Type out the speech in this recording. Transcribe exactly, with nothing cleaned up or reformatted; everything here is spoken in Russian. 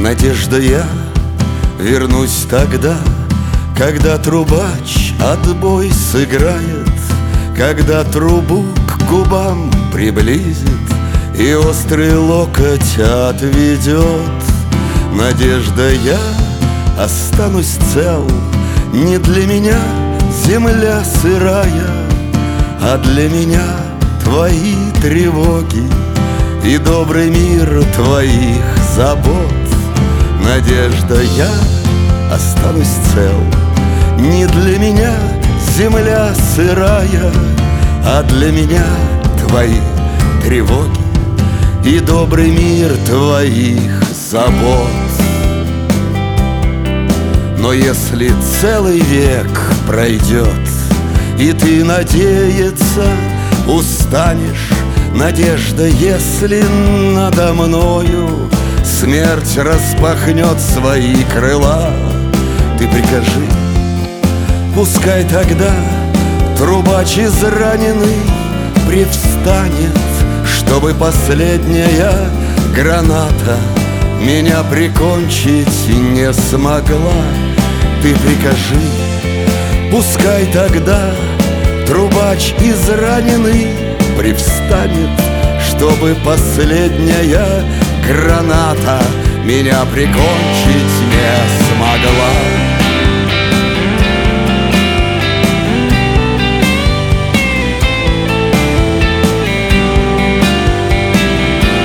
Надежда, я вернусь тогда, когда трубач отбой сыграет, когда трубу к губам приблизит и острый локоть отведет. Надежда, я останусь цел, не для меня земля сырая, а для меня твои тревоги и добрый мир твоих забот. Надежда, я останусь цел, не для меня земля сырая, а для меня твои тревоги и добрый мир твоих забот. Но если целый век пройдет, и ты надеяться устанешь, надежда, если надо мною смерть распахнет свои крыла, ты прикажи, пускай тогда трубач израненный привстанет, чтобы последняя граната меня прикончить не смогла. Ты прикажи, пускай тогда трубач израненный привстанет, чтобы последняя граната меня прикончить не смогла.